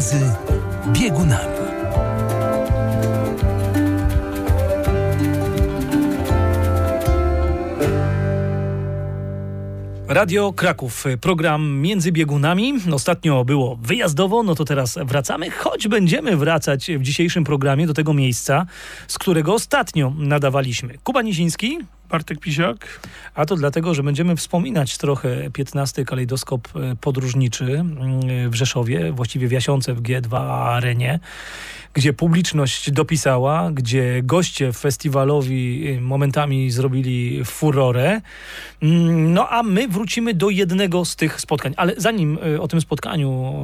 Między biegunami. Radio Kraków, program Między biegunami. Ostatnio było wyjazdowo, no to teraz wracamy, choć będziemy wracać w dzisiejszym programie do tego miejsca, z którego ostatnio nadawaliśmy. Kuba Niziński. Bartek Pisiak. A to dlatego, że będziemy wspominać trochę 15. kalejdoskop podróżniczy w Rzeszowie, właściwie w Jasiące w G2 Arenie, gdzie publiczność dopisała, gdzie goście festiwalowi momentami zrobili furorę. No a my wrócimy do jednego z tych spotkań. Ale zanim o tym spotkaniu,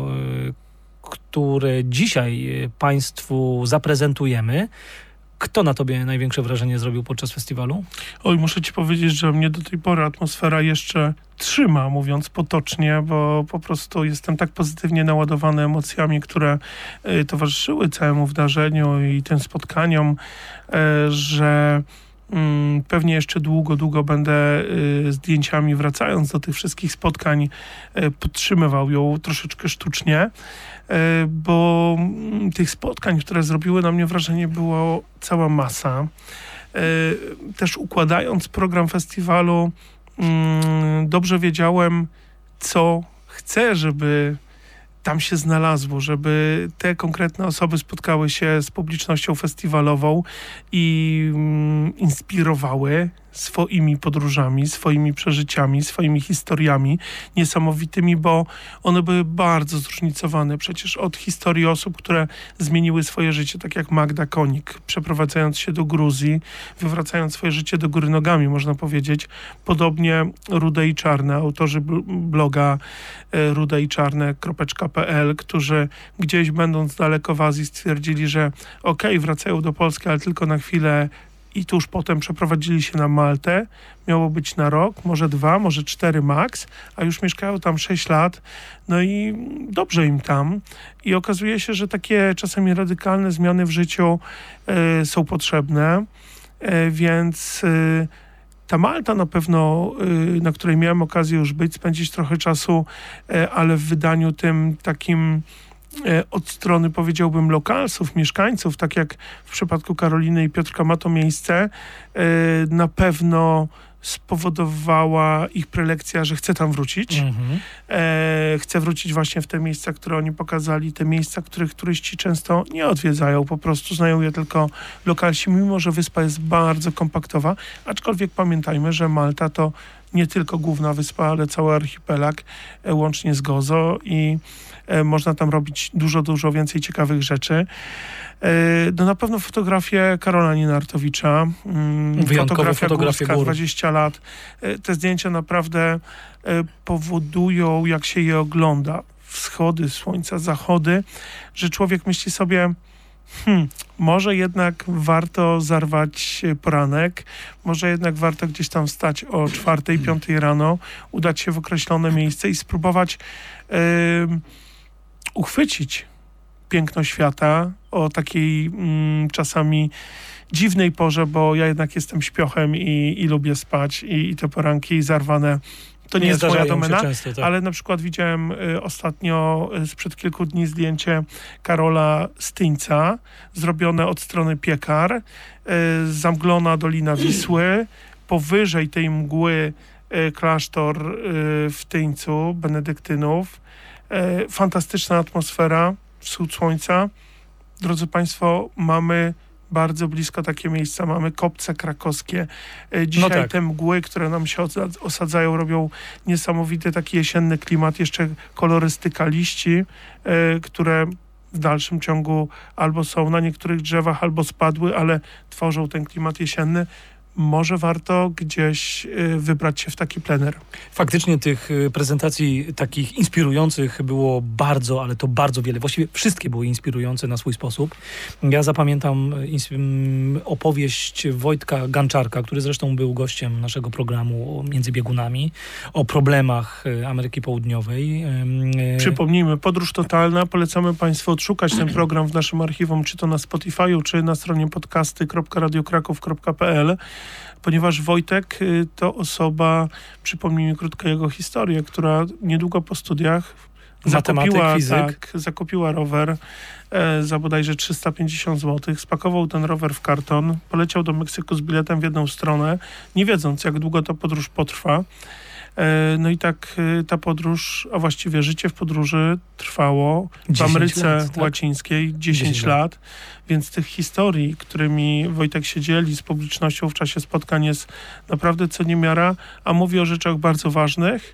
które dzisiaj Państwu zaprezentujemy, kto na tobie największe wrażenie zrobił podczas festiwalu? Oj, muszę ci powiedzieć, że mnie do tej pory atmosfera jeszcze trzyma, mówiąc potocznie, bo po prostu jestem tak pozytywnie naładowany emocjami, które towarzyszyły całemu wydarzeniu i tym spotkaniom, że pewnie jeszcze długo będę zdjęciami, wracając do tych wszystkich spotkań, podtrzymywał ją troszeczkę sztucznie, bo tych spotkań, które zrobiły na mnie wrażenie, było cała masa. Też układając program festiwalu, dobrze wiedziałem, co chcę, żeby tam się znalazło, żeby te konkretne osoby spotkały się z publicznością festiwalową i inspirowały swoimi podróżami, swoimi przeżyciami, swoimi historiami niesamowitymi, bo one były bardzo zróżnicowane. Przecież od historii osób, które zmieniły swoje życie, tak jak Magda Konik, przeprowadzając się do Gruzji, wywracając swoje życie do góry nogami, można powiedzieć. Podobnie Rude i Czarne, autorzy bloga rudeiczarne.pl, którzy gdzieś będąc daleko w Azji stwierdzili, że wracają do Polski, ale tylko na chwilę, i tuż potem przeprowadzili się na Maltę. Miało być na rok, może 2, może 4 max, a już mieszkają tam 6 lat. No i dobrze im tam. I okazuje się, że takie czasami radykalne zmiany w życiu są potrzebne. Więc ta Malta na pewno, na której miałem okazję już być, spędzić trochę czasu, ale w wydaniu tym takim od strony, powiedziałbym, lokalsów, mieszkańców, tak jak w przypadku Karoliny i Piotrka ma to miejsce, na pewno spowodowała ich prelekcja, że chcę tam wrócić. Chcę wrócić właśnie w te miejsca, które oni pokazali, te miejsca, których turyści często nie odwiedzają, po prostu znają je tylko lokalsi, mimo że wyspa jest bardzo kompaktowa, aczkolwiek pamiętajmy, że Malta to nie tylko główna wyspa, ale cały archipelag, łącznie z Gozo, i można tam robić dużo więcej ciekawych rzeczy. No na pewno fotografię Karola Ninartowicza. Fotografia górska, 20 lat. Te zdjęcia naprawdę powodują, jak się je ogląda, wschody słońca, zachody, że człowiek myśli sobie, może jednak warto zarwać poranek, może jednak warto gdzieś tam wstać o 4-5 rano, udać się w określone miejsce i spróbować uchwycić piękno świata o takiej czasami dziwnej porze, bo ja jednak jestem śpiochem i lubię spać i te poranki zarwane to nie jest moja domena, często, tak. Ale na przykład widziałem ostatnio sprzed kilku dni zdjęcie Karola Styńca, zrobione od strony Piekar, zamglona Dolina Wisły, powyżej tej mgły klasztor w Tyńcu, benedyktynów. Fantastyczna atmosfera, wschód słońca. Drodzy Państwo, mamy bardzo blisko takie miejsca, mamy kopce krakowskie. Dzisiaj te mgły, które nam się osadzają, robią niesamowity taki jesienny klimat, jeszcze kolorystyka liści, które w dalszym ciągu albo są na niektórych drzewach, albo spadły, ale tworzą ten klimat jesienny. Może warto gdzieś wybrać się w taki plener. Faktycznie tych prezentacji takich inspirujących było bardzo, ale to bardzo wiele. Właściwie wszystkie były inspirujące na swój sposób. Ja zapamiętam opowieść Wojtka Ganczarka, który zresztą był gościem naszego programu Między biegunami, o problemach Ameryki Południowej. Przypomnijmy, podróż totalna. Polecamy Państwu odszukać ten program w naszym archiwum, czy to na Spotify'u, czy na stronie podcasty.radiokraków.pl. Ponieważ Wojtek to osoba, przypomnijmy krótko jego historię, która niedługo po studiach Matematyk, fizyk. Zakupiła rower za bodajże 350 zł, spakował ten rower w karton, poleciał do Meksyku z biletem w jedną stronę, nie wiedząc, jak długo ta podróż potrwa. No i tak ta podróż, a właściwie życie w podróży trwało w Ameryce Łacińskiej 10 lat, więc tych historii, którymi Wojtek się dzieli z publicznością w czasie spotkań, jest naprawdę co niemiara, a mówi o rzeczach bardzo ważnych.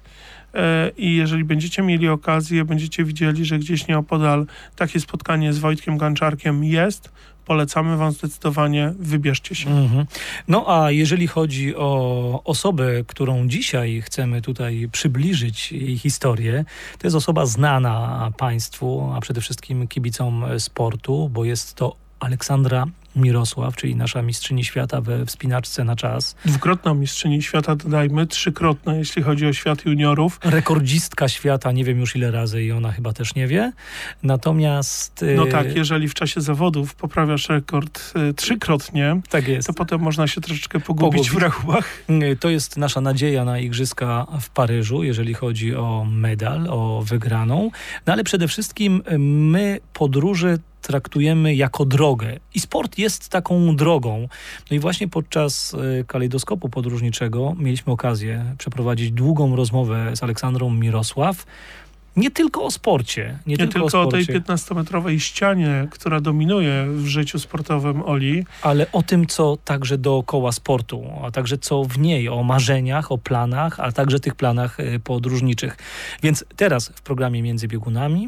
I jeżeli będziecie mieli okazję, będziecie widzieli, że gdzieś nieopodal takie spotkanie z Wojtkiem Ganczarkiem jest, polecamy wam zdecydowanie, wybierzcie się. No a jeżeli chodzi o osobę, którą dzisiaj chcemy tutaj przybliżyć jej historię, to jest osoba znana państwu, a przede wszystkim kibicom sportu, bo jest to Aleksandra Mirosław, czyli nasza mistrzyni świata we wspinaczce na czas. Dwukrotna mistrzyni świata, dodajmy, trzykrotna, jeśli chodzi o świat juniorów. Rekordzistka świata, nie wiem już ile razy i ona chyba też nie wie. Natomiast... No tak, jeżeli w czasie zawodów poprawiasz rekord trzykrotnie, tak jest, to potem można się troszeczkę pogubić w rachubach. To jest nasza nadzieja na Igrzyska w Paryżu, jeżeli chodzi o medal, o wygraną. No ale przede wszystkim my podróże traktujemy jako drogę. I sport jest taką drogą. No i właśnie podczas kalejdoskopu podróżniczego mieliśmy okazję przeprowadzić długą rozmowę z Aleksandrą Mirosław. Nie tylko o sporcie. Nie tylko o tej 15-metrowej ścianie, która dominuje w życiu sportowym Oli. Ale o tym, co także dookoła sportu, a także co w niej, o marzeniach, o planach, a także tych planach podróżniczych. Więc teraz w programie Między Biegunami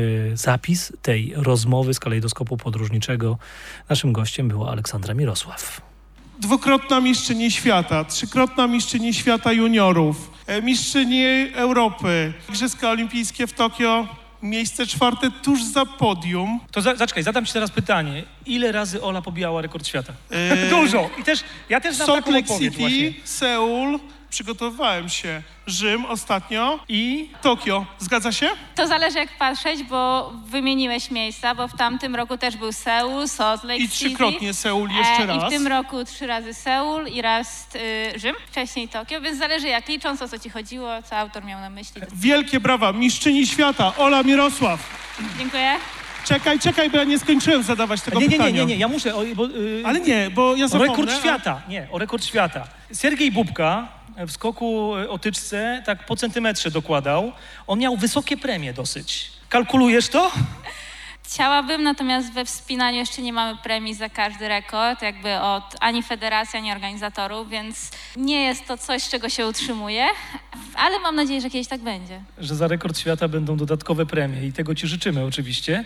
zapis tej rozmowy z kalejdoskopu podróżniczego. Naszym gościem była Aleksandra Mirosław. Dwukrotna mistrzyni świata, trzykrotna mistrzyni świata juniorów, mistrzyni Europy, Igrzyska Olimpijskie w Tokio, miejsce 4 tuż za podium. To zaczekaj, zadam ci teraz pytanie. Ile razy Ola pobijała rekord świata? Dużo. I ja też znam Salt taką Lake odpowiedź City, właśnie. Seul, przygotowywałem się. Rzym ostatnio I Tokio. Zgadza się? To zależy jak patrzeć, bo wymieniłeś miejsca, bo w tamtym roku też był Seul, Salt Lake I City. trzykrotnie Seul jeszcze raz. I w tym roku 3 razy Seul i raz Rzym, wcześniej Tokio, więc zależy jak licząc, o co ci chodziło, co autor miał na myśli. Wielkie brawa, mistrzyni świata, Ola Mirosław. Dziękuję. Czekaj, bo ja nie skończyłem zadawać tego pytania. Nie, ja muszę... Ale nie, bo ja zapomnę. O rekord świata, o rekord świata. Sergiej Bubka w skoku o tyczce tak po centymetrze dokładał. On miał wysokie premie dosyć. Kalkulujesz to? Chciałabym, natomiast we wspinaniu jeszcze nie mamy premii za każdy rekord, jakby od ani federacji, ani organizatorów, więc nie jest to coś, z czego się utrzymuję, ale mam nadzieję, że kiedyś tak będzie. Że za rekord świata będą dodatkowe premie i tego ci życzymy oczywiście.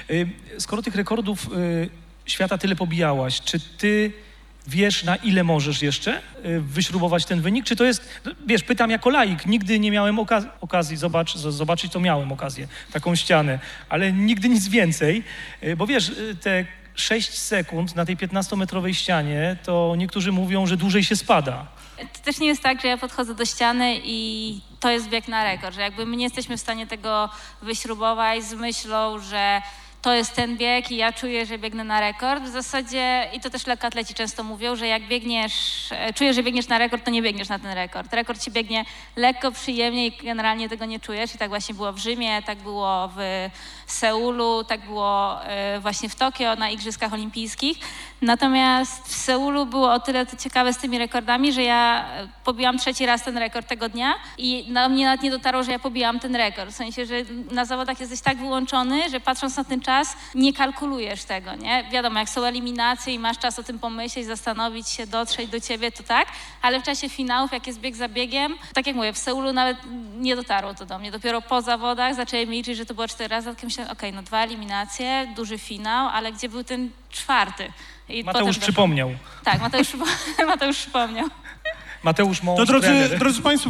Skoro tych rekordów świata tyle pobijałaś, czy ty wiesz, na ile możesz jeszcze wyśrubować ten wynik? Czy to jest, wiesz, pytam jako laik, nigdy nie miałem okazji zobaczyć, to miałem okazję, taką ścianę, ale nigdy nic więcej, bo wiesz, te 6 sekund na tej 15-metrowej ścianie, to niektórzy mówią, że dłużej się spada. To też nie jest tak, że ja podchodzę do ściany i to jest bieg na rekord, że jakby my nie jesteśmy w stanie tego wyśrubować z myślą, że to jest ten bieg i ja czuję, że biegnę na rekord. W zasadzie, i to też lekkoatleci często mówią, że jak biegniesz, czujesz, że biegniesz na rekord, to nie biegniesz na ten rekord. Rekord się biegnie lekko, przyjemnie i generalnie tego nie czujesz. I tak właśnie było w Rzymie, tak było w Seulu, tak było właśnie w Tokio na Igrzyskach Olimpijskich. Natomiast w Seulu było o tyle to ciekawe z tymi rekordami, że ja pobiłam 3. raz ten rekord tego dnia i na mnie nawet nie dotarło, że ja pobijam ten rekord. W sensie, że na zawodach jesteś tak wyłączony, że patrząc na ten czas nie kalkulujesz tego, nie? Wiadomo, jak są eliminacje i masz czas o tym pomyśleć, zastanowić się, dotrzeć do ciebie, to tak, ale w czasie finałów, jak jest bieg za biegiem, tak jak mówię, w Seulu nawet nie dotarło to do mnie. Dopiero po zawodach zaczęły mi liczyć, że to było 4 razy, tak myślałem, okej, no 2 eliminacje, duży finał, ale gdzie był ten 4? I Mateusz przypomniał. Tak, Mateusz przypomniał. Mateusz mąż, No trener. drodzy Państwo,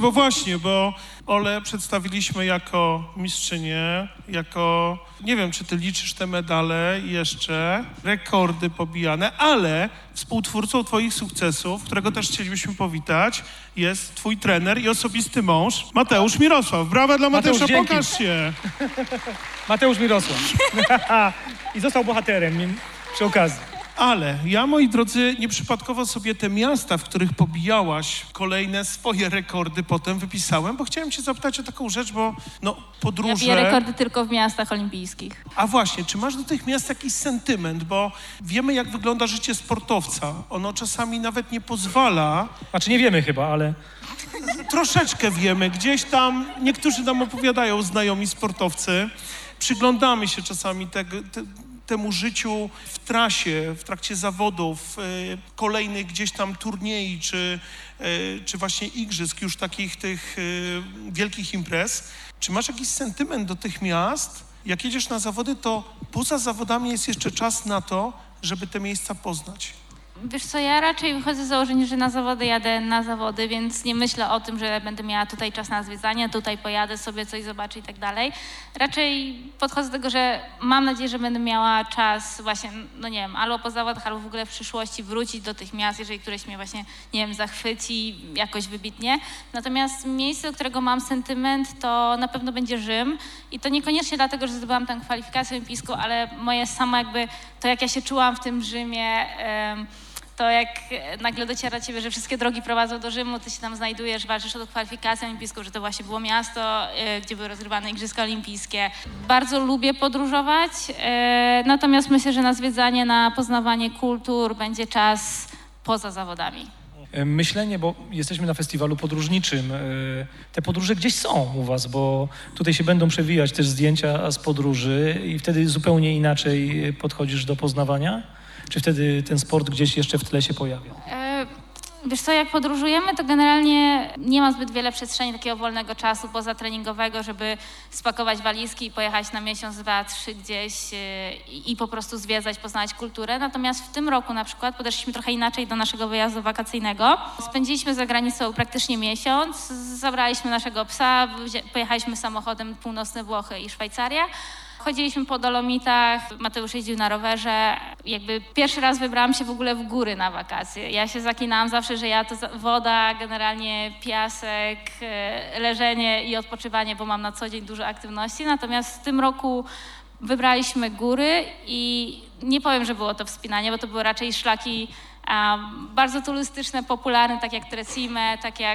bo Olę przedstawiliśmy jako mistrzynię, jako, nie wiem, czy ty liczysz te medale jeszcze, rekordy pobijane, ale współtwórcą twoich sukcesów, którego też chcielibyśmy powitać, jest twój trener i osobisty mąż, Mateusz Mirosław. Brawa dla Mateusza, dzięki. pokaż się. Mateusz Mirosław. I został bohaterem przy okazji. Ale ja, moi drodzy, nieprzypadkowo sobie te miasta, w których pobijałaś kolejne swoje rekordy potem wypisałem, bo chciałem cię zapytać o taką rzecz, bo podróże... Ja biję rekordy tylko w miastach olimpijskich. A właśnie, czy masz do tych miast jakiś sentyment? Bo wiemy, jak wygląda życie sportowca. Ono czasami nawet nie pozwala... Znaczy nie wiemy chyba, ale... Troszeczkę wiemy. Gdzieś tam niektórzy nam opowiadają, znajomi sportowcy. Przyglądamy się czasami temu życiu w trasie, w trakcie zawodów, kolejnych gdzieś tam turniej, czy właśnie igrzysk, już takich tych wielkich imprez. Czy masz jakiś sentyment do tych miast? Jak jedziesz na zawody, to poza zawodami jest jeszcze czas na to, żeby te miejsca poznać. Wiesz co, ja raczej wychodzę z założenia, że na zawody jadę na zawody, więc nie myślę o tym, że będę miała tutaj czas na zwiedzanie, tutaj pojadę sobie coś zobaczę i tak dalej. Raczej podchodzę do tego, że mam nadzieję, że będę miała czas właśnie, nie wiem, albo po zawodach, albo w ogóle w przyszłości wrócić do tych miast, jeżeli któreś mnie właśnie, nie wiem, zachwyci jakoś wybitnie. Natomiast miejsce, do którego mam sentyment, to na pewno będzie Rzym i to niekoniecznie dlatego, że zdobyłam tam kwalifikację olimpijską, ale moje samo jakby, to jak ja się czułam w tym Rzymie, to jak nagle dociera do ciebie, że wszystkie drogi prowadzą do Rzymu, ty się tam znajdujesz, walczysz o kwalifikację olimpijską, że to właśnie było miasto, gdzie były rozgrywane Igrzyska Olimpijskie. Bardzo lubię podróżować, natomiast myślę, że na zwiedzanie, na poznawanie kultur będzie czas poza zawodami. Myślenie, bo jesteśmy na festiwalu podróżniczym. Te podróże gdzieś są u was, bo tutaj się będą przewijać też zdjęcia z podróży i wtedy zupełnie inaczej podchodzisz do poznawania? Czy wtedy ten sport gdzieś jeszcze w tle się pojawia? Wiesz co, jak podróżujemy, to generalnie nie ma zbyt wiele przestrzeni takiego wolnego czasu pozatreningowego, żeby spakować walizki i pojechać na miesiąc, 2, 3 gdzieś i po prostu zwiedzać, poznawać kulturę. Natomiast w tym roku na przykład podeszliśmy trochę inaczej do naszego wyjazdu wakacyjnego. Spędziliśmy za granicą praktycznie miesiąc, zabraliśmy naszego psa, pojechaliśmy samochodem północne Włochy i Szwajcarię. Chodziliśmy po Dolomitach, Mateusz jeździł na rowerze. Jakby pierwszy raz wybrałam się w ogóle w góry na wakacje. Ja się zaklinałam zawsze, że ja to woda, generalnie piasek, leżenie i odpoczywanie, bo mam na co dzień dużo aktywności. Natomiast w tym roku wybraliśmy góry i nie powiem, że było to wspinanie, bo to były raczej szlaki bardzo turystyczne, popularne, tak jak Trecime, tak jak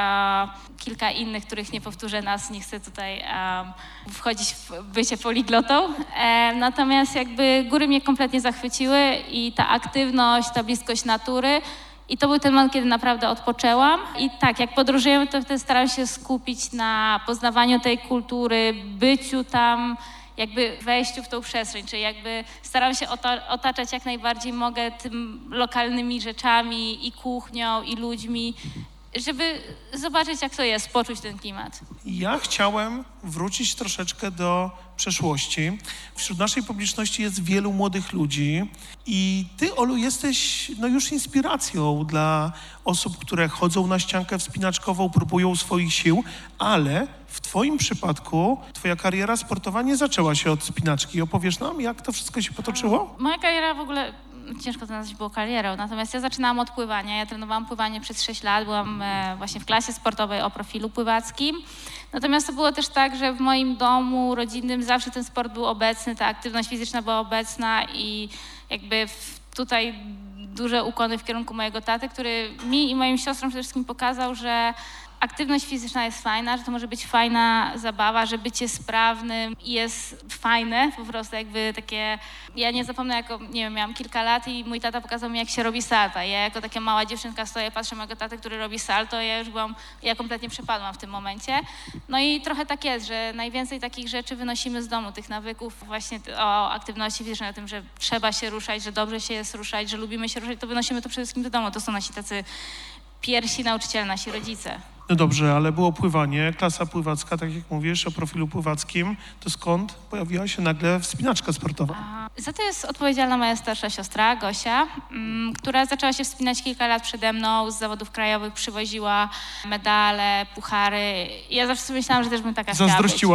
kilka innych, których nie powtórzę nas, nie chcę tutaj wchodzić w bycie poliglotą. Natomiast jakby góry mnie kompletnie zachwyciły i ta aktywność, ta bliskość natury. I to był ten moment, kiedy naprawdę odpoczęłam. I tak, jak podróżujemy, to wtedy staram się skupić na poznawaniu tej kultury, byciu tam, jakby wejściu w tą przestrzeń, czyli jakby staram się otaczać jak najbardziej mogę tym lokalnymi rzeczami i kuchnią, i ludźmi, żeby zobaczyć, jak to jest, poczuć ten klimat. Ja chciałem wrócić troszeczkę do przeszłości. Wśród naszej publiczności jest wielu młodych ludzi i ty, Olu, jesteś już inspiracją dla osób, które chodzą na ściankę wspinaczkową, próbują swoich sił, ale w twoim przypadku twoja kariera sportowa nie zaczęła się od wspinaczki. Opowiesz nam, jak to wszystko się potoczyło? Moja kariera w ogóle, ciężko to nazwać było karierą, natomiast ja zaczynałam od pływania. Ja trenowałam pływanie przez 6 lat, byłam właśnie w klasie sportowej o profilu pływackim. Natomiast to było też tak, że w moim domu rodzinnym zawsze ten sport był obecny, ta aktywność fizyczna była obecna i jakby tutaj duże ukłony w kierunku mojego taty, który mi i moim siostrom przede wszystkim pokazał, że aktywność fizyczna jest fajna, że to może być fajna zabawa, że bycie sprawnym jest fajne, po prostu jakby takie... Ja nie zapomnę, miałam kilka lat i mój tata pokazał mi, jak się robi salto. Ja jako taka mała dziewczynka stoję, patrzę mojego tatę, który robi salto, ja kompletnie przepadłam w tym momencie. No i trochę tak jest, że najwięcej takich rzeczy wynosimy z domu, tych nawyków właśnie o aktywności fizycznej, o tym, że trzeba się ruszać, że dobrze się jest ruszać, że lubimy się ruszać, to wynosimy to przede wszystkim do domu. To są nasi tacy pierwsi nauczyciele, nasi rodzice. No dobrze, ale było pływanie, klasa pływacka, tak jak mówisz, o profilu pływackim. To skąd pojawiła się nagle wspinaczka sportowa? Za to jest odpowiedzialna moja starsza siostra, Gosia, która zaczęła się wspinać kilka lat przede mną, z zawodów krajowych przywoziła medale, puchary. Ja zawsze sobie myślałam, że też bym taka chciała być. Zazdrościłaś?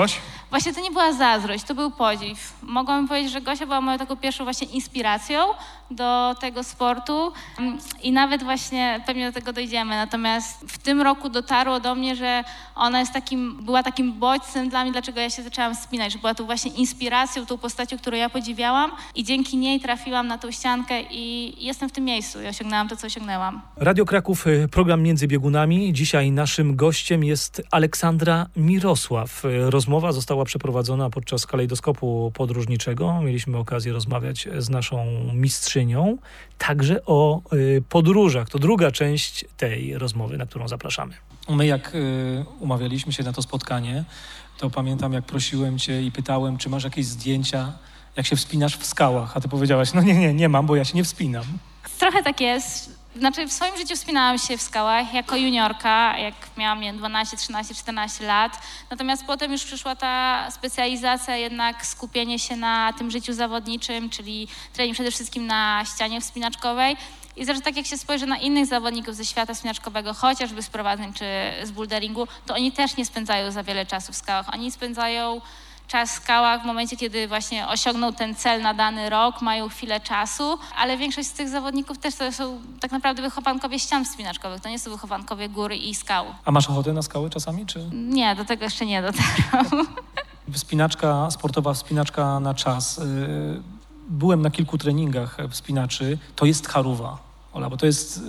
Właśnie to nie była zazdrość, to był podziw. Mogłabym powiedzieć, że Gosia była moją taką pierwszą właśnie inspiracją do tego sportu i nawet właśnie pewnie do tego dojdziemy. Natomiast w tym roku dotarło do mnie, że ona jest była takim bodźcem dla mnie, dlaczego ja się zaczęłam wspinać, że była tu właśnie inspiracją, tą postacią, którą ja podziwiałam i dzięki niej trafiłam na tą ściankę i jestem w tym miejscu i osiągnęłam to, co osiągnęłam. Radio Kraków, program Między Biegunami. Dzisiaj naszym gościem jest Aleksandra Mirosław. Rozmowa została przeprowadzona podczas kalejdoskopu podróżniczego. Mieliśmy okazję rozmawiać z naszą mistrzynią, także o podróżach. To druga część tej rozmowy, na którą zapraszamy. My jak umawialiśmy się na to spotkanie, to pamiętam, jak prosiłem cię i pytałem, czy masz jakieś zdjęcia, jak się wspinasz w skałach, a ty powiedziałaś, no nie mam, bo ja się nie wspinam. Trochę tak jest. Znaczy w swoim życiu wspinałam się w skałach jako juniorka, jak miałam 12, 13, 14 lat. Natomiast potem już przyszła ta specjalizacja, jednak skupienie się na tym życiu zawodniczym, czyli trening przede wszystkim na ścianie wspinaczkowej. I zresztą tak jak się spojrzy na innych zawodników ze świata wspinaczkowego, chociażby z prowadzeń czy z boulderingu, to oni też nie spędzają za wiele czasu w skałach. Oni spędzają czas w skałach w momencie, kiedy właśnie osiągną ten cel na dany rok, mają chwilę czasu, ale większość z tych zawodników też to są tak naprawdę wychowankowie ścian wspinaczkowych, to nie są wychowankowie gór i skał. A masz ochotę na skały czasami, czy? Nie, do tego jeszcze nie dotarłam. Wspinaczka sportowa, wspinaczka na czas. Byłem na kilku treningach wspinaczy. To jest charuwa, Ola, bo to jest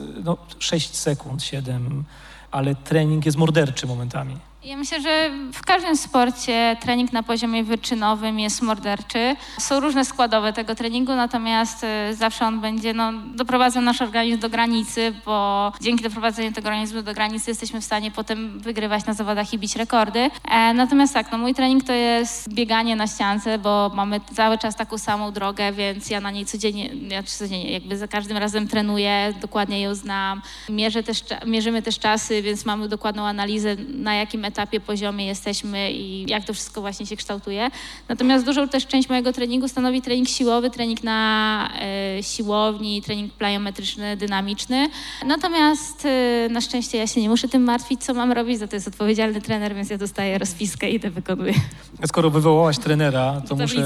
6 sekund, 7, ale trening jest morderczy momentami. Ja myślę, że w każdym sporcie trening na poziomie wyczynowym jest morderczy. Są różne składowe tego treningu, natomiast zawsze on będzie doprowadzał nasz organizm do granicy, bo dzięki doprowadzeniu tego organizmu do granicy jesteśmy w stanie potem wygrywać na zawodach i bić rekordy. Natomiast tak, mój trening to jest bieganie na ściance, bo mamy cały czas taką samą drogę, więc ja na niej codziennie jakby za każdym razem trenuję, dokładnie ją znam. Mierzymy też czasy, więc mamy dokładną analizę, na jakim etapie, poziomie jesteśmy i jak to wszystko właśnie się kształtuje. Natomiast dużą też część mojego treningu stanowi trening siłowy, trening na siłowni, trening plyometryczny, dynamiczny. Natomiast na szczęście ja się nie muszę tym martwić, co mam robić, za to jest odpowiedzialny trener, więc ja dostaję rozpiskę i to wykonuję. Skoro wywołałaś trenera,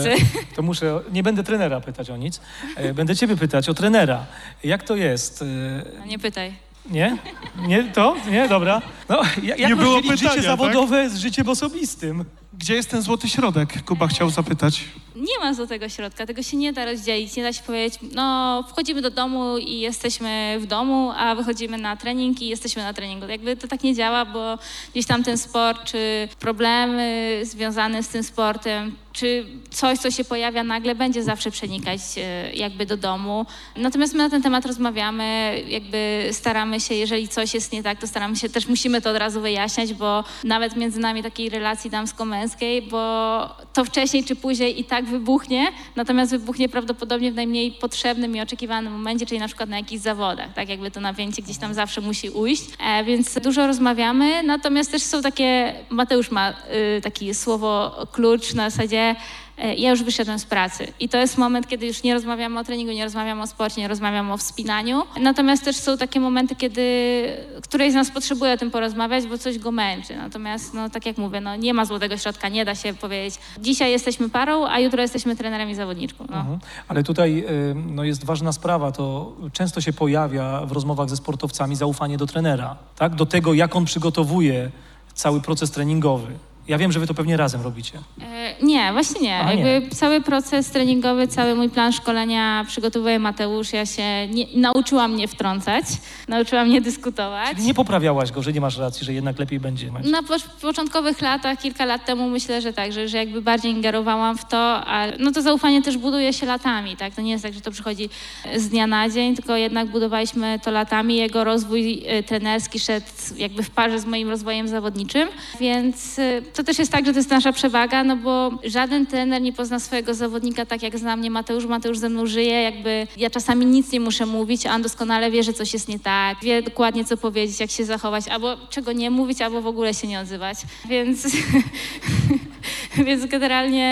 to muszę, nie będę trenera pytać o nic, będę ciebie pytać o trenera. Jak to jest? Nie pytaj. Nie? Nie? To? Nie? Dobra. Jak Nie było rozdzielić pytania, życie zawodowe z życiem osobistym? Gdzie jest ten złoty środek? Kuba chciał zapytać. Nie ma złotego środka, tego się nie da rozdzielić, nie da się powiedzieć, wchodzimy do domu i jesteśmy w domu, a wychodzimy na trening i jesteśmy na treningu. Jakby to tak nie działa, bo gdzieś tam ten sport, czy problemy związane z tym sportem, czy coś, co się pojawia nagle, będzie zawsze przenikać jakby do domu. Natomiast my na ten temat rozmawiamy, jakby staramy się, jeżeli coś jest nie tak, to staramy się, też musimy to od razu wyjaśniać, bo nawet między nami takiej relacji damsko-męskiej, bo to wcześniej czy później i tak wybuchnie, natomiast wybuchnie prawdopodobnie w najmniej potrzebnym i oczekiwanym momencie, czyli na przykład na jakichś zawodach, tak jakby to napięcie gdzieś tam zawsze musi ujść, więc dużo rozmawiamy, natomiast też są takie, Mateusz ma takie słowo klucz na zasadzie ja już wyszedłem z pracy i to jest moment, kiedy już nie rozmawiamy o treningu, nie rozmawiamy o sporcie, nie rozmawiamy o wspinaniu. Natomiast też są takie momenty, kiedy któryś z nas potrzebuje o tym porozmawiać, bo coś go męczy. Natomiast, tak jak mówię, nie ma złotego środka, nie da się powiedzieć, dzisiaj jesteśmy parą, a jutro jesteśmy trenerem i zawodniczką. Ale tutaj jest ważna sprawa, to często się pojawia w rozmowach ze sportowcami zaufanie do trenera, tak? Do tego, jak on przygotowuje cały proces treningowy. Ja wiem, że wy to pewnie razem robicie. Nie, właśnie nie. Cały proces treningowy, cały mój plan szkolenia przygotowuje Mateusz. Ja się nauczyłam nie wtrącać, nauczyłam nie dyskutować. Czyli nie poprawiałaś go, że nie masz racji, że jednak lepiej będzie. Na początkowych latach, kilka lat temu myślę, że tak, że jakby bardziej ingerowałam w to, a to zaufanie też buduje się latami, tak? To nie jest tak, że to przychodzi z dnia na dzień, tylko jednak budowaliśmy to latami. Jego rozwój trenerski szedł jakby w parze z moim rozwojem zawodniczym, więc to też jest tak, że to jest nasza przewaga, bo żaden trener nie pozna swojego zawodnika tak, jak zna mnie Mateusz. Mateusz ze mną żyje, jakby ja czasami nic nie muszę mówić, a on doskonale wie, że coś jest nie tak, wie dokładnie, co powiedzieć, jak się zachować, albo czego nie mówić, albo w ogóle się nie odzywać. Więc generalnie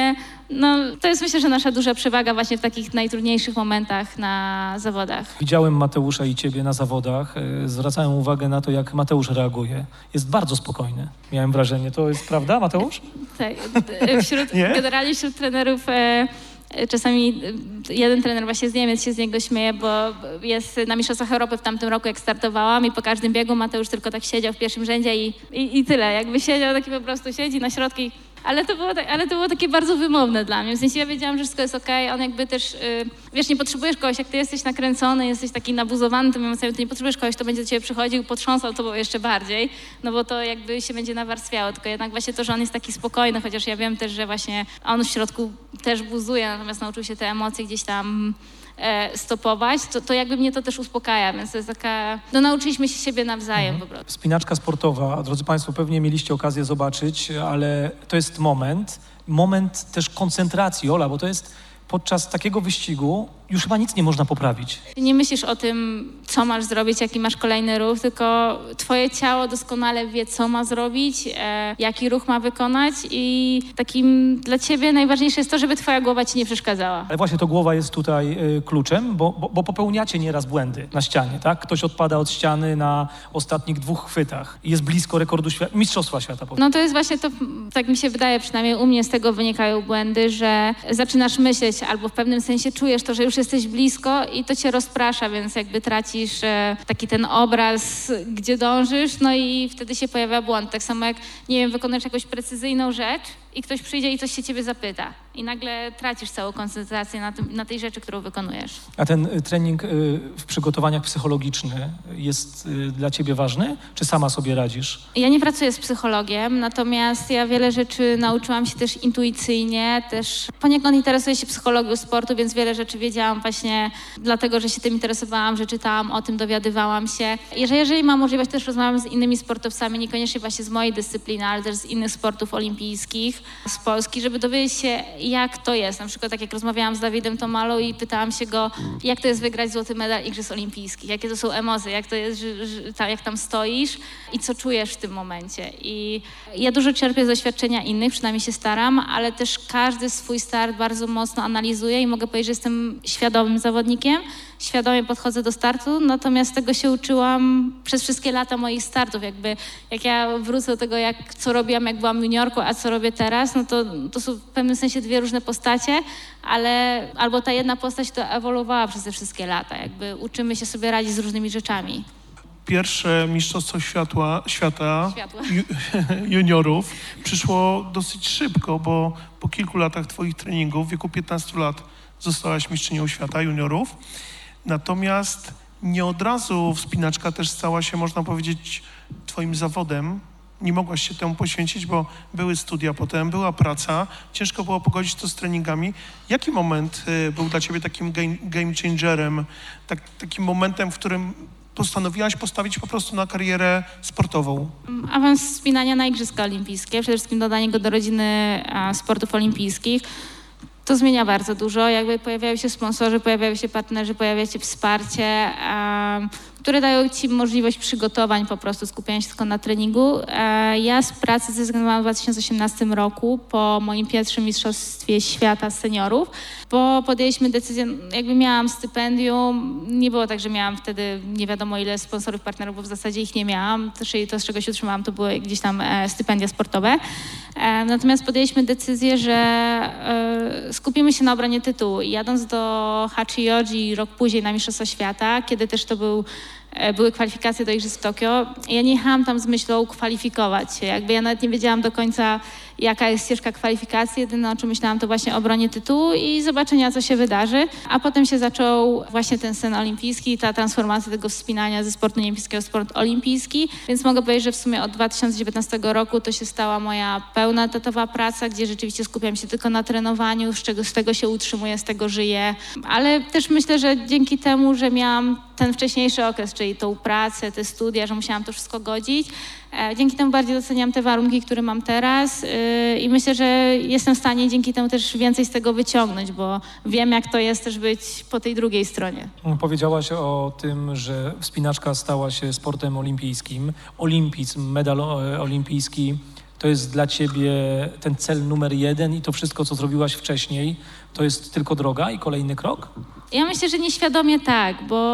no to jest myślę, że nasza duża przewaga właśnie w takich najtrudniejszych momentach na zawodach. Widziałem Mateusza i ciebie na zawodach. Zwracałem uwagę na to, jak Mateusz reaguje. Jest bardzo spokojny. Miałem wrażenie. To jest prawda, Mateusz? Tak, generalnie wśród trenerów czasami jeden trener właśnie z Niemiec się z niego śmieje, bo jest na Mistrzostwach Europy w tamtym roku, jak startowałam i po każdym biegu Mateusz tylko tak siedział w pierwszym rzędzie i tyle. Jakby siedział, taki po prostu siedzi na środku. Ale to było takie bardzo wymowne dla mnie. W sensie ja wiedziałam, że wszystko jest okej. On jakby też, wiesz, nie potrzebujesz kogoś, jak ty jesteś nakręcony, jesteś taki nabuzowany tymi emocjami, to nie potrzebujesz kogoś, kto będzie do ciebie przychodził, potrząsał tobą jeszcze bardziej, no bo to jakby się będzie nawarstwiało. Tylko jednak właśnie to, że on jest taki spokojny, chociaż ja wiem też, że właśnie on w środku też buzuje, natomiast nauczył się te emocje gdzieś tam stopować, to jakby mnie to też uspokaja, więc to jest taka, no nauczyliśmy się siebie nawzajem po prostu. Wspinaczka sportowa, drodzy Państwo, pewnie mieliście okazję zobaczyć, ale to jest moment też koncentracji, Ola, bo to jest podczas takiego wyścigu już chyba nic nie można poprawić. Nie myślisz o tym, co masz zrobić, jaki masz kolejny ruch, tylko twoje ciało doskonale wie, co ma zrobić, jaki ruch ma wykonać i takim dla ciebie najważniejsze jest to, żeby twoja głowa ci nie przeszkadzała. Ale właśnie to głowa jest tutaj kluczem, bo popełniacie nieraz błędy na ścianie, tak? Ktoś odpada od ściany na ostatnich 2 chwytach. Jest blisko rekordu Mistrzostwa Świata. No to jest właśnie to, tak mi się wydaje, przynajmniej u mnie z tego wynikają błędy, że zaczynasz myśleć albo w pewnym sensie czujesz to, że już jesteś blisko i to cię rozprasza, więc jakby tracisz taki ten obraz, gdzie dążysz, no i wtedy się pojawia błąd. Tak samo jak, nie wiem, wykonujesz jakąś precyzyjną rzecz i ktoś przyjdzie i coś się ciebie zapyta i nagle tracisz całą koncentrację na tej rzeczy, którą wykonujesz. A ten trening w przygotowaniach psychologicznych jest dla ciebie ważny? Czy sama sobie radzisz? Ja nie pracuję z psychologiem, natomiast ja wiele rzeczy nauczyłam się też intuicyjnie, też poniekąd interesuję się psychologią sportu, więc wiele rzeczy wiedziałam właśnie dlatego, że się tym interesowałam, że czytałam o tym, dowiadywałam się. Jeżeli mam możliwość, też rozmawiam z innymi sportowcami, niekoniecznie właśnie z mojej dyscypliny, ale też z innych sportów olimpijskich, z Polski, żeby dowiedzieć się, jak to jest. Na przykład tak jak rozmawiałam z Dawidem Tomalą i pytałam się go, jak to jest wygrać złoty medal Igrzysk Olimpijskich, jakie to są emocje, jak to jest, jak tam stoisz i co czujesz w tym momencie. I ja dużo czerpię z doświadczenia innych, przynajmniej się staram, ale też każdy swój start bardzo mocno analizuję i mogę powiedzieć, że jestem świadomym zawodnikiem, świadomie podchodzę do startu, natomiast tego się uczyłam przez wszystkie lata moich startów. Jakby jak ja wrócę do tego, co robiłam, jak byłam juniorką, a co robię teraz, no to są w pewnym sensie 2 różne postacie, ale albo ta jedna postać to ewoluowała przez te wszystkie lata. Jakby uczymy się sobie radzić z różnymi rzeczami. Pierwsze Mistrzostwo Świata juniorów przyszło dosyć szybko, bo po kilku latach twoich treningów, w wieku 15 lat zostałaś mistrzynią świata juniorów. Natomiast nie od razu wspinaczka też stała się, można powiedzieć, twoim zawodem. Nie mogłaś się temu poświęcić, bo były studia potem, była praca. Ciężko było pogodzić to z treningami. Jaki moment był dla ciebie takim game changerem, takim momentem, w którym postanowiłaś postawić po prostu na karierę sportową? Awans wspinania na Igrzyska Olimpijskie, przede wszystkim dodanie go do rodziny sportów olimpijskich. To zmienia bardzo dużo. Jakby pojawiają się sponsorzy, pojawiają się partnerzy, pojawia się wsparcie, które dają ci możliwość przygotowań, po prostu skupiania się tylko na treningu. Ja z pracy zrezygnowałam w 2018 roku po moim pierwszym mistrzostwie świata seniorów, bo podjęliśmy decyzję, jakby miałam stypendium, nie było tak, że miałam wtedy nie wiadomo ile sponsorów, partnerów, bo w zasadzie ich nie miałam, czyli to, z czego się utrzymałam, to były gdzieś tam stypendia sportowe. Natomiast podjęliśmy decyzję, że skupimy się na obronie tytułu. I jadąc do Hachioji rok później na Mistrzostwa Świata, kiedy też to były kwalifikacje do Igrzysk w Tokio, ja nie jechałam tam z myślą kwalifikować się. Jakby ja nawet nie wiedziałam do końca, jaka jest ścieżka kwalifikacji. Jedyne, o czym myślałam, to właśnie o obronie tytułu i zobaczenia, co się wydarzy. A potem się zaczął właśnie ten sen olimpijski, ta transformacja tego wspinania ze sportu nieolimpijskiego w sport olimpijski. Więc mogę powiedzieć, że w sumie od 2019 roku to się stała moja pełna etatowa praca, gdzie rzeczywiście skupiam się tylko na trenowaniu, z tego się utrzymuję, z tego żyję. Ale też myślę, że dzięki temu, że miałam ten wcześniejszy okres, czyli tą pracę, te studia, że musiałam to wszystko godzić, dzięki temu bardziej doceniam te warunki, które mam teraz i myślę, że jestem w stanie dzięki temu też więcej z tego wyciągnąć, bo wiem, jak to jest też być po tej drugiej stronie. Powiedziałaś o tym, że wspinaczka stała się sportem olimpijskim. Olimpizm, medal olimpijski To jest dla ciebie ten cel numer 1 i to wszystko, co zrobiłaś wcześniej, to jest tylko droga i kolejny krok? Ja myślę, że nieświadomie tak, bo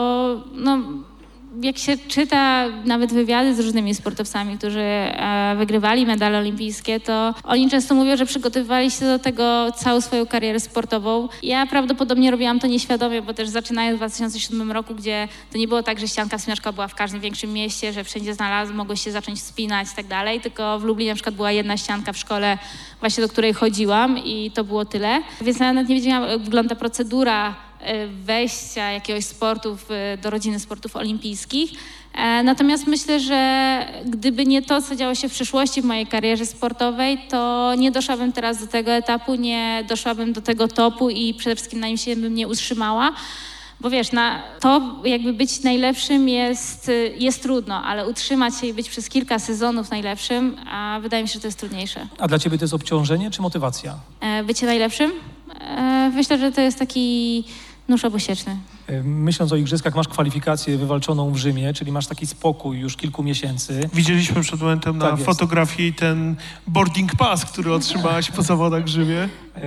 jak się czyta nawet wywiady z różnymi sportowcami, którzy wygrywali medale olimpijskie, to oni często mówią, że przygotowywali się do tego całą swoją karierę sportową. Ja prawdopodobnie robiłam to nieświadomie, bo też zaczynając w 2007 roku, gdzie to nie było tak, że ścianka wspinaczka była w każdym większym mieście, że wszędzie mogłeś się zacząć wspinać i tak dalej, tylko w Lublinie na przykład była jedna ścianka w szkole właśnie, do której chodziłam i to było tyle. Więc nawet nie wiedziałam, jak wygląda procedura wejścia jakiegoś sportu do rodziny sportów olimpijskich. Natomiast myślę, że gdyby nie to, co działo się w przyszłości w mojej karierze sportowej, to nie doszłabym teraz do tego etapu, nie doszłabym do tego topu i przede wszystkim na nim się bym nie utrzymała. Bo wiesz, to jakby być najlepszym jest trudno, ale utrzymać się i być przez kilka sezonów najlepszym, a wydaje mi się, że to jest trudniejsze. A dla ciebie to jest obciążenie czy motywacja? Bycie najlepszym? Myślę, że to jest taki nóż obosieczny. Myśląc o igrzyskach, masz kwalifikację wywalczoną w Rzymie, czyli masz taki spokój już kilku miesięcy. Widzieliśmy przed momentem na Tak fotografii ten boarding pass, który otrzymałaś po zawodach w Rzymie.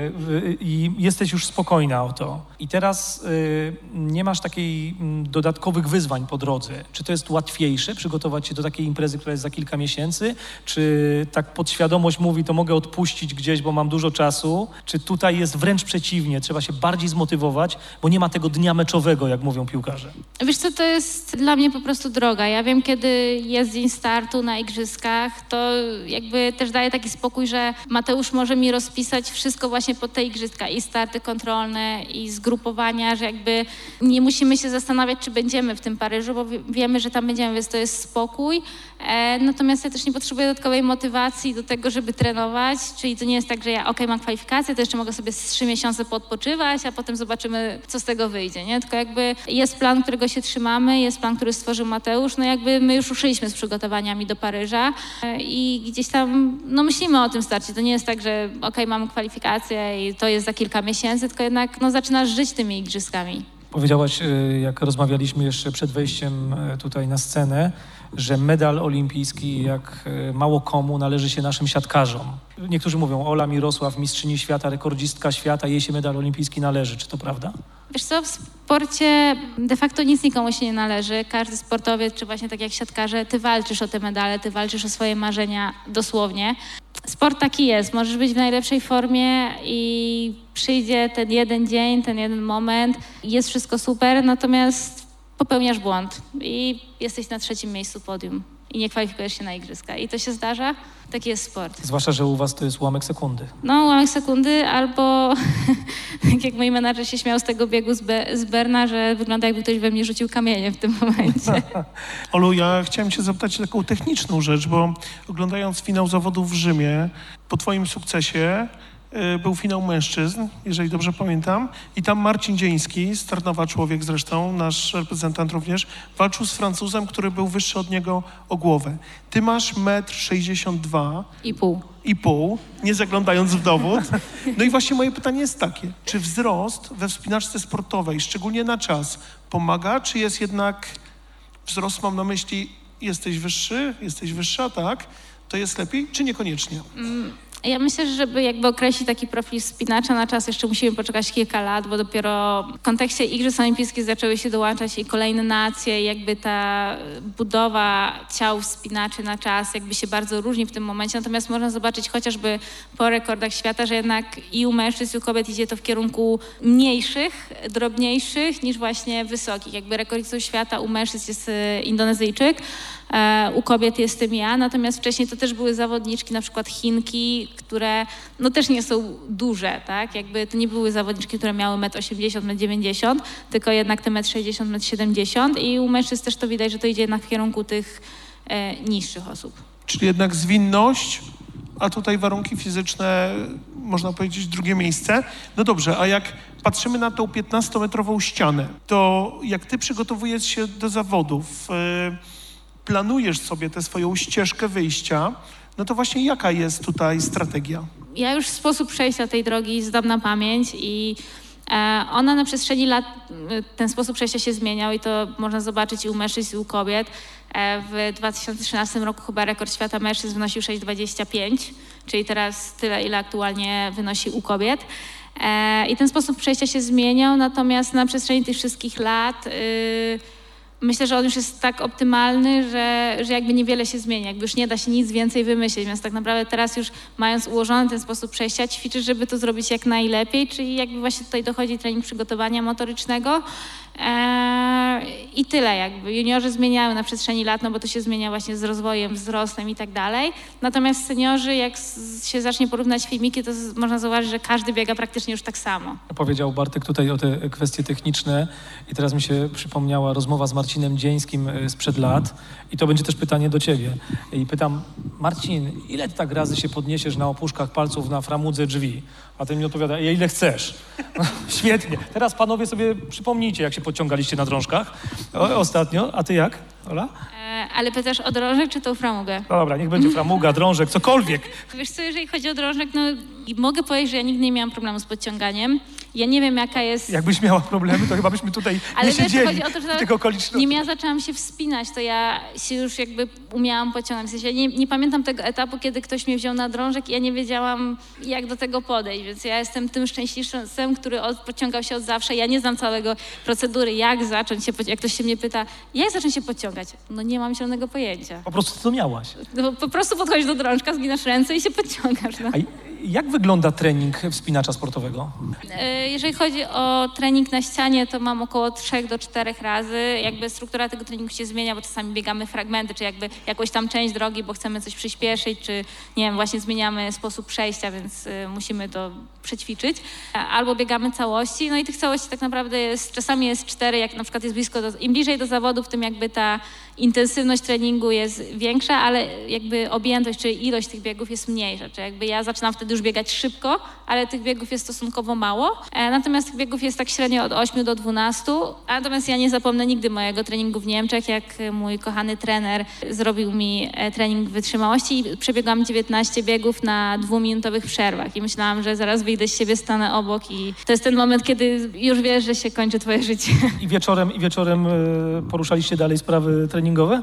I jesteś już spokojna o to. I teraz nie masz takich dodatkowych wyzwań po drodze. Czy to jest łatwiejsze przygotować się do takiej imprezy, która jest za kilka miesięcy? Czy tak podświadomość mówi, to mogę odpuścić gdzieś, bo mam dużo czasu? Czy tutaj jest wręcz przeciwnie? Trzeba się bardziej zmotywować, bo nie ma tego dnia meczowego, jak mówią piłkarze. Wiesz co, to jest dla mnie po prostu droga. Ja wiem, kiedy jest dzień startu na igrzyskach, to jakby też daje taki spokój, że Mateusz może mi rozpisać wszystko właśnie pod te igrzyska i starty kontrolne i zgrupowania, że jakby nie musimy się zastanawiać, czy będziemy w tym Paryżu, bo wiemy, że tam będziemy, więc to jest spokój. Natomiast ja też nie potrzebuję dodatkowej motywacji do tego, żeby trenować, czyli to nie jest tak, że ja mam kwalifikację, to jeszcze mogę sobie 3 miesiące poodpoczywać, a potem zobaczymy, co z tego wyjdzie, nie? Tylko jakby jest plan, którego się trzymamy, jest plan, który stworzył Mateusz, jakby my już ruszyliśmy z przygotowaniami do Paryża i gdzieś tam, myślimy o tym starcie. To nie jest tak, że mamy kwalifikację i to jest za kilka miesięcy, tylko jednak zaczynasz żyć tymi igrzyskami. Powiedziałaś, jak rozmawialiśmy jeszcze przed wejściem tutaj na scenę, że medal olimpijski, jak mało komu, należy się naszym siatkarzom. Niektórzy mówią, Ola Mirosław, mistrzyni świata, rekordzistka świata, jej się medal olimpijski należy. Czy to prawda? Wiesz co, w sporcie de facto nic nikomu się nie należy. Każdy sportowiec, czy właśnie tak jak siatkarze, ty walczysz o te medale, ty walczysz o swoje marzenia dosłownie. Sport taki jest. Możesz być w najlepszej formie i przyjdzie ten jeden dzień, ten jeden moment, jest wszystko super, natomiast popełniasz błąd i jesteś na 3. miejscu podium i nie kwalifikujesz się na igrzyska. I to się zdarza. Taki jest sport. Zwłaszcza, że u was to jest ułamek sekundy. Ułamek sekundy albo tak jak mój menadżer się śmiał z tego biegu z Berna, że wygląda jakby ktoś we mnie rzucił kamieniem w tym momencie. Olu, ja chciałem cię zapytać taką techniczną rzecz, bo oglądając finał zawodów w Rzymie, po twoim sukcesie był finał mężczyzn, jeżeli dobrze pamiętam, i tam Marcin Dzieński, z Tarnowa człowiek zresztą, nasz reprezentant również, walczył z Francuzem, który był wyższy od niego o głowę. Ty masz 1,62 m. I pół, nie zaglądając w dowód. No i właśnie moje pytanie jest takie, czy wzrost we wspinaczce sportowej, szczególnie na czas, pomaga, czy jest jednak wzrost, mam na myśli, jesteś wyższy, jesteś wyższa, tak? To jest lepiej, czy niekoniecznie? Ja myślę, że żeby jakby określić taki profil wspinacza na czas, jeszcze musimy poczekać kilka lat, bo dopiero w kontekście Igrzysk Olimpijskich zaczęły się dołączać i kolejne nacje, jakby ta budowa ciał wspinaczy na czas jakby się bardzo różni w tym momencie, natomiast można zobaczyć chociażby po rekordach świata, że jednak i u mężczyzn, i u kobiet idzie to w kierunku mniejszych, drobniejszych niż właśnie wysokich. Jakby rekordistą świata u mężczyzn jest Indonezyjczyk, u kobiet jestem ja, natomiast wcześniej to też były zawodniczki, na przykład Chinki, które też nie są duże, tak? Jakby to nie były zawodniczki, które miały 1,80 m, 1,90 m, tylko jednak te 1,60 m, 1,70 m i u mężczyzn też to widać, że to idzie jednak w kierunku tych niższych osób. Czyli jednak zwinność, a tutaj warunki fizyczne, można powiedzieć, drugie miejsce. No dobrze, a jak patrzymy na tą 15-metrową ścianę, to jak ty przygotowujesz się do zawodów, planujesz sobie tę swoją ścieżkę wyjścia, no to właśnie jaka jest tutaj strategia? Ja już sposób przejścia tej drogi znam na pamięć i Ona na przestrzeni lat, ten sposób przejścia się zmieniał i to można zobaczyć i u mężczyzn, i u kobiet. W 2013 roku chyba rekord świata mężczyzn wynosił 6,25, czyli teraz tyle, ile aktualnie wynosi u kobiet. I ten sposób przejścia się zmieniał, natomiast na przestrzeni tych wszystkich lat myślę, że on już jest tak optymalny, że jakby niewiele się zmienia, jakby już nie da się nic więcej wymyślić, więc tak naprawdę teraz już mając ułożony ten sposób przejścia, ćwiczysz, żeby to zrobić jak najlepiej, czyli jakby właśnie tutaj dochodzi trening przygotowania motorycznego i tyle jakby. Juniorzy zmieniają na przestrzeni lat, no bo to się zmienia właśnie z rozwojem, wzrostem i tak dalej. Natomiast seniorzy, jak się zacznie porównać filmiki, to można zauważyć, że każdy biega praktycznie już tak samo. Powiedział Bartek tutaj o te kwestie techniczne i teraz mi się przypomniała rozmowa z Marcinem Dzieńskim sprzed lat i to będzie też pytanie do ciebie. I pytam, Marcin, ile ty tak razy się podniesiesz na opuszkach palców na framudze drzwi? A ten mi odpowiada, ile chcesz. No, świetnie. Teraz panowie sobie przypomnijcie, jak się podciągaliście na drążkach ostatnio. A ty jak, Ola? Ale pytasz o drążek czy tą framugę? No dobra, niech będzie framuga, drążek, cokolwiek. Wiesz co, jeżeli chodzi o drążek, no i mogę powiedzieć, że ja nigdy nie miałam problemu z podciąganiem. Ja nie wiem, jaka jest... Jakbyś miała problemy, to chyba byśmy tutaj ale nie siedzieli chodzi o to, że w tych okolicznościach. nim ja zaczęłam się wspinać, to ja się już jakby umiałam podciągać. W sensie ja nie pamiętam tego etapu, kiedy ktoś mnie wziął na drążek i ja nie wiedziałam, jak do tego podejść, więc ja jestem tym szczęśliwcem, który podciągał się od zawsze. Ja nie znam całego procedury, jak zacząć się, jak ktoś się mnie pyta, jak zacząć się podciągać? No nie mam zielonego pojęcia. Po prostu ty to miałaś. No, po prostu podchodzisz do drążka, zginasz ręce i się podciągasz. No. A jak wygląda trening wspinacza sportowego? Jeżeli chodzi o trening na ścianie, to mam około 3 do 4 razy. Jakby struktura tego treningu się zmienia, bo czasami biegamy fragmenty, czy jakby jakąś tam część drogi, bo chcemy coś przyspieszyć, czy nie wiem, właśnie zmieniamy sposób przejścia, więc musimy to przećwiczyć. Albo biegamy całości, no i tych całości tak naprawdę czasami jest 4, jak na przykład jest blisko, im bliżej do zawodów, tym jakby ta intensywność treningu jest większa, ale jakby objętość, czy ilość tych biegów jest mniejsza, czy jakby ja zaczynam wtedy już biegać szybko, ale tych biegów jest stosunkowo mało, natomiast tych biegów jest tak średnio od 8 do 12, natomiast ja nie zapomnę nigdy mojego treningu w Niemczech, jak mój kochany trener zrobił mi trening wytrzymałości i przebiegłam 19 biegów na 2-minutowych przerwach i myślałam, że zaraz wyjdę z siebie, stanę obok i to jest ten moment, kiedy już wiesz, że się kończy twoje życie. I wieczorem poruszaliście dalej sprawy treningowe?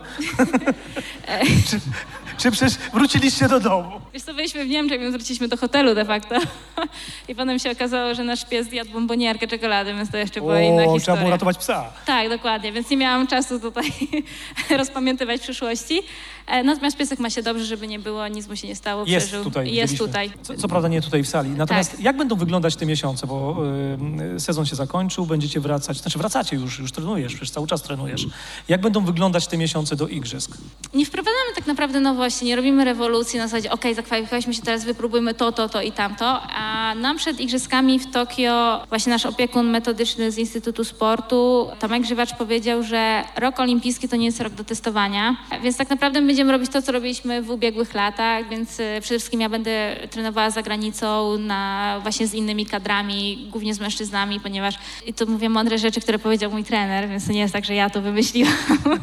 Czy przecież wróciliście do domu? Wiesz co, byliśmy w Niemczech, więc wróciliśmy do hotelu de facto. I potem się okazało, że nasz pies jadł bombonierkę czekolady, więc to jeszcze była inna historia. Trzeba było ratować psa. Tak, dokładnie, więc nie miałam czasu tutaj rozpamiętywać przyszłości. Natomiast piesek ma się dobrze, żeby nie było, nic mu się nie stało, przeżył. Jest tutaj. Co prawda nie tutaj w sali. Natomiast tak. Jak będą wyglądać te miesiące? Bo sezon się zakończył, będziecie wracać, znaczy wracacie już trenujesz, przecież cały czas trenujesz. Jak będą wyglądać te miesiące do igrzysk? Nie wprowadzamy tak naprawdę nowości, nie robimy rewolucji na zasadzie zakwalifikowaliśmy się, teraz wypróbujmy to i tamto. A nam przed igrzyskami w Tokio właśnie nasz opiekun metodyczny z Instytutu Sportu, Tomek Grzywacz, powiedział, że rok olimpijski to nie jest rok do testowania, więc tak naprawdę będziemy robić to, co robiliśmy w ubiegłych latach, więc przede wszystkim ja będę trenowała za granicą właśnie z innymi kadrami, głównie z mężczyznami, ponieważ i tu mówię mądre rzeczy, które powiedział mój trener, więc to nie jest tak, że ja to wymyśliłam.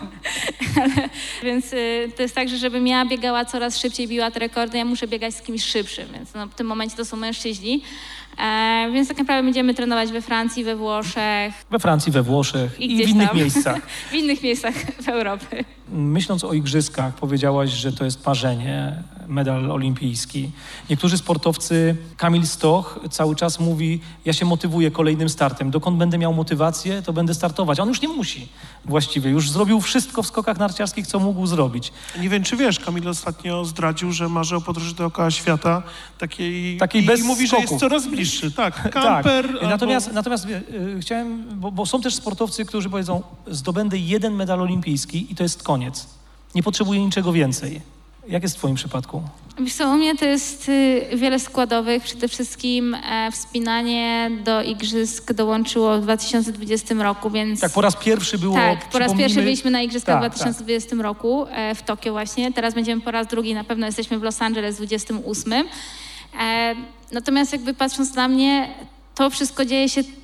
Więc to jest tak, że żebym ja biegała coraz szybciej, biła te rekordy, ja muszę biegać z kimś szybszym, więc w tym momencie to są mężczyźni. Więc tak naprawdę będziemy trenować we Francji, we Włoszech. We Francji, we Włoszech i w innych miejscach. W innych miejscach w Europie. Myśląc o igrzyskach, powiedziałaś, że to jest marzenie, medal olimpijski. Niektórzy sportowcy, Kamil Stoch cały czas mówi, ja się motywuję kolejnym startem. Dokąd będę miał motywację, to będę startować. On już nie musi właściwie. Już zrobił wszystko w skokach narciarskich, co mógł zrobić. Nie wiem, czy wiesz, Kamil ostatnio zdradził, że marzy o podróży dookoła świata takiej bez i mówi, skoków. że jest coraz bliższy. Tak, kamper. Tak. Natomiast chciałem, bo są też sportowcy, którzy powiedzą, zdobędę 1 medal olimpijski i to jest koniec. Nie potrzebuję niczego więcej. Jak jest w twoim przypadku? Wiesz co, u mnie to jest wiele składowych. Przede wszystkim wspinanie do igrzysk dołączyło w 2020 roku, więc... Tak, po raz pierwszy było... Tak, po raz pierwszy byliśmy na igrzyskach w 2020 roku w Tokio właśnie. Teraz będziemy po raz drugi, na pewno jesteśmy w Los Angeles w 28. Natomiast jakby patrząc na mnie, to wszystko dzieje się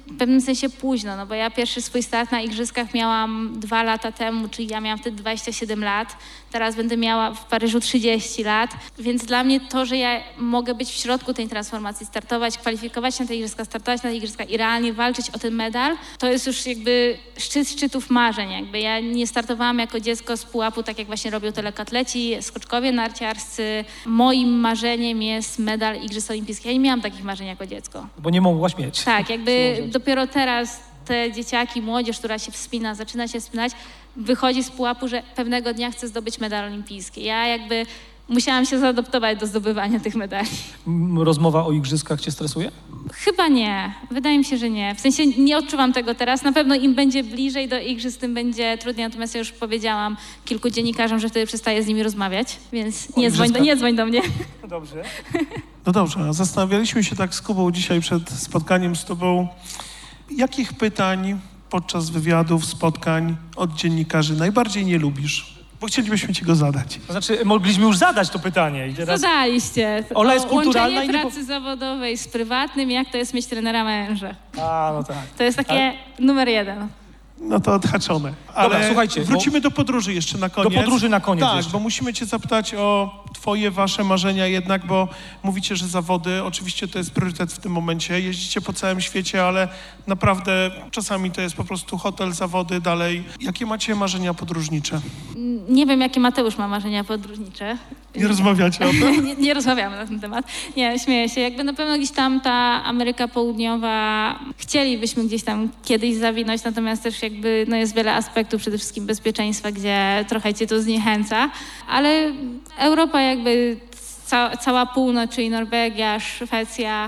w pewnym sensie późno, no bo ja pierwszy swój start na igrzyskach miałam 2 lata temu, czyli ja miałam wtedy 27 lat, teraz będę miała w Paryżu 30 lat, więc dla mnie to, że ja mogę być w środku tej transformacji, startować, kwalifikować się na te igrzyska, startować na te igrzyska i realnie walczyć o ten medal, to jest już jakby szczyt szczytów marzeń. Jakby ja nie startowałam jako dziecko z pułapu, tak jak właśnie robią te lekkoatleci, skoczkowie narciarscy. Moim marzeniem jest medal Igrzysk Olimpijskich. Ja nie miałam takich marzeń jako dziecko. Bo nie mogłaś mieć. Tak, jakby dopiero teraz te dzieciaki, młodzież, która się wspina, zaczyna się wspinać, wychodzi z pułapu, że pewnego dnia chce zdobyć medal olimpijski. Ja jakby musiałam się zaadoptować do zdobywania tych medali. Rozmowa o igrzyskach cię stresuje? Chyba nie. Wydaje mi się, że nie. W sensie nie odczuwam tego teraz. Na pewno im będzie bliżej do igrzysk, tym będzie trudniej. Natomiast ja już powiedziałam kilku dziennikarzom, że wtedy przestaję z nimi rozmawiać, więc nie dzwoń do mnie. Dobrze. No dobrze, a zastanawialiśmy się tak z Kubą dzisiaj przed spotkaniem z tobą, jakich pytań podczas wywiadów, spotkań od dziennikarzy najbardziej nie lubisz? Bo chcielibyśmy ci go zadać. To znaczy, mogliśmy już zadać to pytanie. I teraz... Zadaliście. Ola jest kulturalna łączenie i nie pracy zawodowej z prywatnym, jak to jest mieć trenera męża. A, no tak. To jest takie numer 1. No to odhaczone. Ale Dobra, słuchajcie, wrócimy do podróży jeszcze na koniec. Do podróży na koniec Tak, jeszcze. bo musimy cię zapytać o twoje, wasze marzenia jednak, bo mówicie, że zawody, oczywiście to jest priorytet w tym momencie. Jeździcie po całym świecie, ale naprawdę czasami to jest po prostu hotel, zawody, dalej. Jakie macie marzenia podróżnicze? Nie wiem, jakie Mateusz ma marzenia podróżnicze. Nie rozmawiacie o tym? nie rozmawiamy na ten temat. Nie, śmieję się. Jakby na pewno gdzieś tam ta Ameryka Południowa, chcielibyśmy gdzieś tam kiedyś zawinąć, natomiast też jakby no jest wiele aspektów, przede wszystkim bezpieczeństwa, gdzie trochę cię to zniechęca, ale Europa jakby cała północ, czyli Norwegia, Szwecja,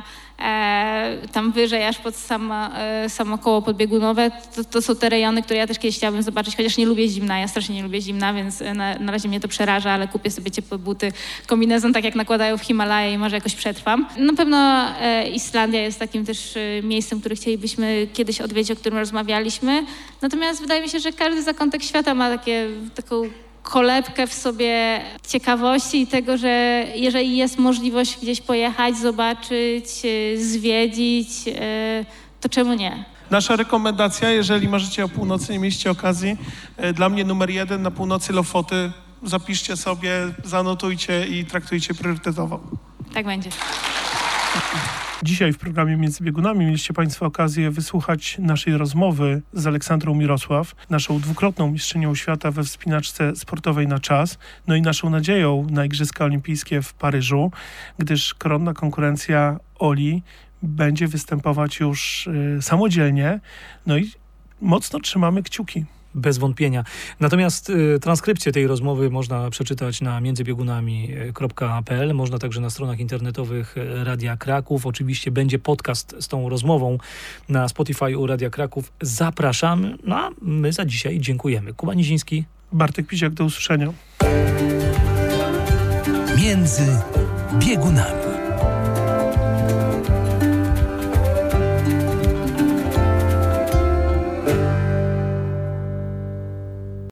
tam wyżej aż pod samo koło podbiegunowe, to są te rejony, które ja też kiedyś chciałabym zobaczyć, chociaż nie lubię zimna, ja strasznie nie lubię zimna, więc na razie mnie to przeraża, ale kupię sobie ciepłe buty, kombinezon, tak jak nakładają w Himalaje i może jakoś przetrwam. Na pewno Islandia jest takim też miejscem, które chcielibyśmy kiedyś odwiedzić, o którym rozmawialiśmy, natomiast wydaje mi się, że każdy zakątek świata ma taką kolebkę w sobie ciekawości i tego, że jeżeli jest możliwość gdzieś pojechać, zobaczyć, zwiedzić, to czemu nie? Nasza rekomendacja, jeżeli marzycie o północy, nie mieliście okazji, dla mnie numer 1 na północy Lofoty. Zapiszcie sobie, zanotujcie i traktujcie priorytetowo. Tak będzie. Dzisiaj w programie Między Biegunami mieliście Państwo okazję wysłuchać naszej rozmowy z Aleksandrą Mirosław, naszą dwukrotną mistrzynią świata we wspinaczce sportowej na czas, no i naszą nadzieją na Igrzyska Olimpijskie w Paryżu, gdyż koronna konkurencja Oli będzie występować już samodzielnie, no i mocno trzymamy kciuki. Bez wątpienia. Natomiast transkrypcję tej rozmowy można przeczytać na międzybiegunami.pl. Można także na stronach internetowych Radia Kraków. Oczywiście będzie podcast z tą rozmową na Spotify u Radia Kraków. Zapraszamy. No a my za dzisiaj dziękujemy. Kuba Niziński. Bartek Piziak, do usłyszenia. Między biegunami.